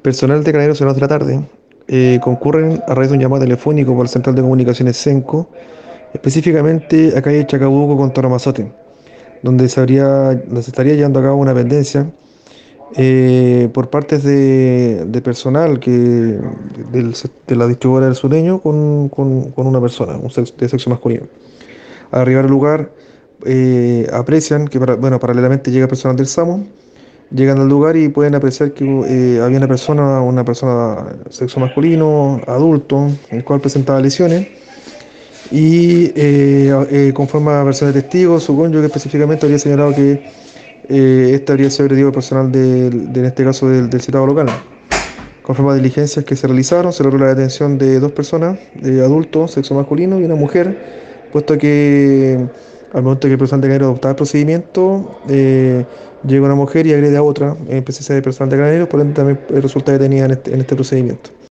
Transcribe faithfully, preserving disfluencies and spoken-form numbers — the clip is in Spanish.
Personal de Carabineros en de la tarde eh, concurren a raíz de un llamado telefónico por la Central de Comunicaciones Senco, específicamente a calle Chacabuco con Toramazote, donde se, habría, donde se estaría llevando a cabo una pendencia eh, por partes de, de personal que, del se- de la distribuidora del Sureño con, con- con una persona un sexo- de sexo masculino. Al arribar al lugar, eh, aprecian que, para- bueno, paralelamente llega personal del SAMU. Llegan al lugar y pueden apreciar que eh, había una persona, una persona sexo masculino, adulto, el cual presentaba lesiones. Y eh, eh, conforme a versiones de testigos, su cónyuge específicamente habría señalado que eh, este habría sido agredido por personal del- de, en este caso del, del citado local. Conforme a diligencias que se realizaron, se logró la detención de dos personas, de adultos, sexo masculino y una mujer, puesto que al momento que el personal de Carabineros adoptaba el procedimiento, eh, llega una mujer y agrede a otra, en presencia de personal de Carabineros, por ende también resulta detenida en este, en este procedimiento.